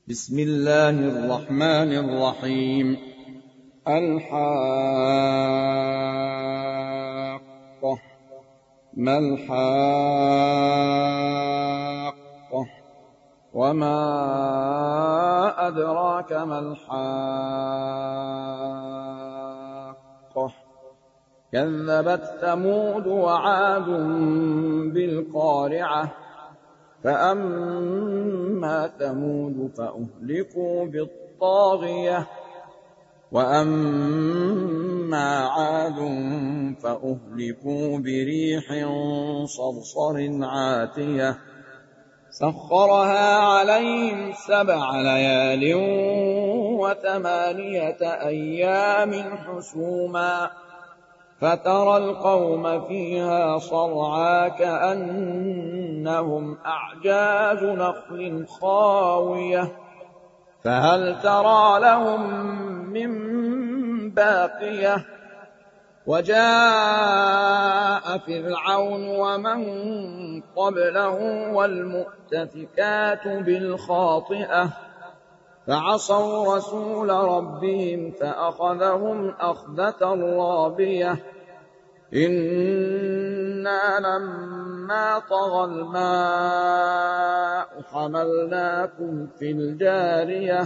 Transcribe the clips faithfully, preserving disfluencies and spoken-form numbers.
بسم الله الرحمن الرحيم. الحاقة ما الحاقة وما أدراك ما الحاقة كذبت ثمود وعاد بالقارعة فأما ثمود فأهلكوا بالطاغية وأما عاد فأهلكوا بريح صرصر عاتية سخرها عليهم سبع ليال وثمانية أيام حسوما فترى القوم فيها صرعا كأنهم أعجاز نخل خاوية فهل ترى لهم من باقية وجاء فرعون ومن قبله والمؤتفكات بالخاطئة فعصوا رسول ربهم فأخذهم أخذة رابية إنا لما طغى الماء حملناكم في الجارية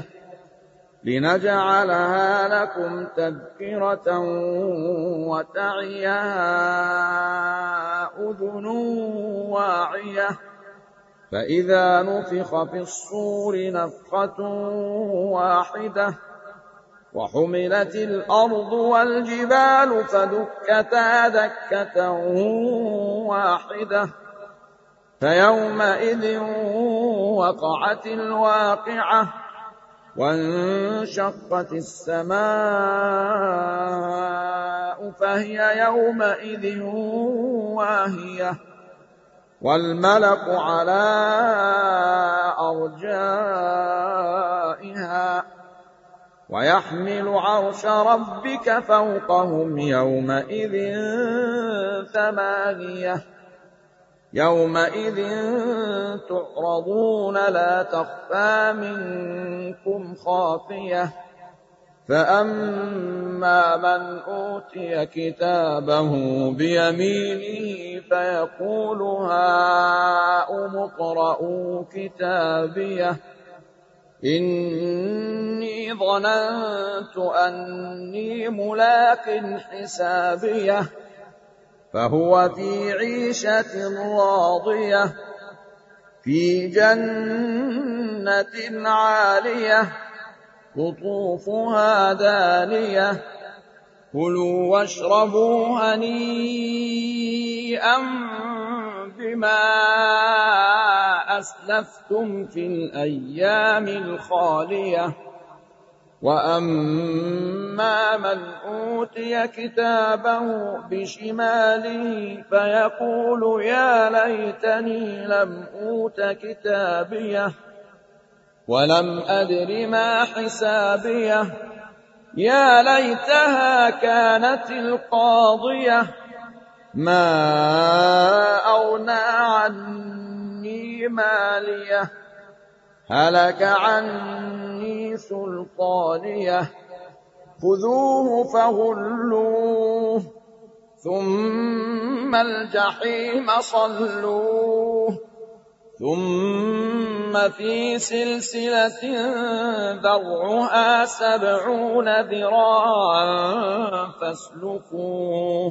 لنجعلها لكم تذكرة وتعيها أذن واعية فإذا نفخ في الصور نفخة واحدة وحملت الأرض والجبال فدكتا دكة واحدة فيومئذ وقعت الواقعة وانشقت السماء فهي يومئذ واهية والملك على أرجائها ويحمل عرش ربك فوقهم يومئذ ثمانية يومئذ تعرضون لا تخفى منكم خافية فأما من أوتي كتابه بيمينه فيقول هاؤم اقرءوا كتابيه إني ظننت أني ملاق حسابيه فهو في عيشة راضية في جنة عالية قطوفها دانية كلوا واشربوا هنيئا بما أسلفتم في الأيام الخالية وأما من أوتي كتابه بشماله فيقول يا ليتني لم أوت كتابيه ولم أدر ما حسابيه يا ليتها كانت القاضية ما أغنى عني ماليه هلك عني سلطانيه خذوه فغلوه ثم الجحيم صلوه ثم في سلسلة ذرعها سبعون ذراعا فاسلكوه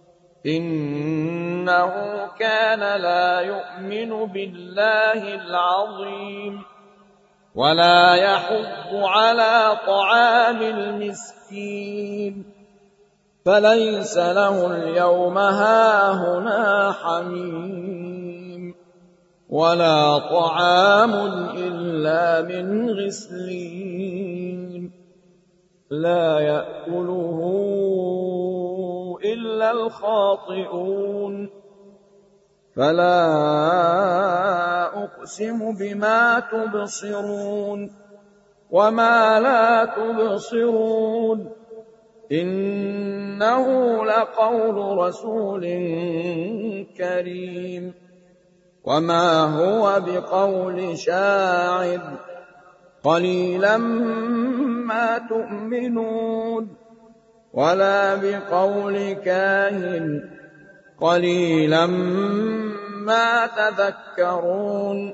إنه كان لا يؤمن بالله العظيم ولا يحض على طعام المسكين فليس له اليوم هاهنا حميم ولا طعام إلا من غسلين لا يأكله إلا الخاطئون فلا أقسم بما تبصرون وما لا تبصرون إنه لقول رسول كريم وما هو بقول شاعر قليلا ما تؤمنون ولا بقول كاهن قليلا ما تذكرون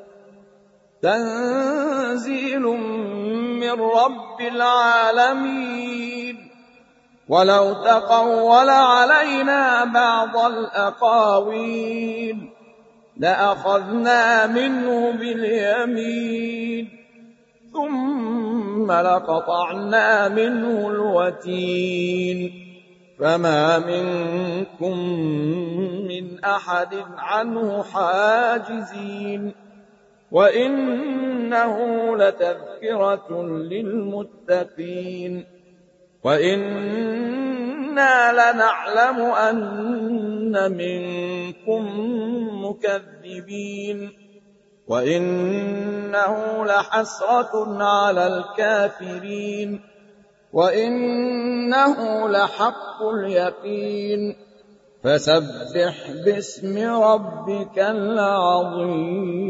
تنزيل من رب العالمين ولو تقول علينا بعض الأقاويل لأخذنا منه باليمين ثم لقطعنا منه الوتين فما منكم من أحد عنه حاجزين وإنه لتذكرة للمتقين وإنا لنعلم أن منكم مكذبين وإنه لحسرة على الكافرين وإنه لحق اليقين فسبح باسم ربك العظيم.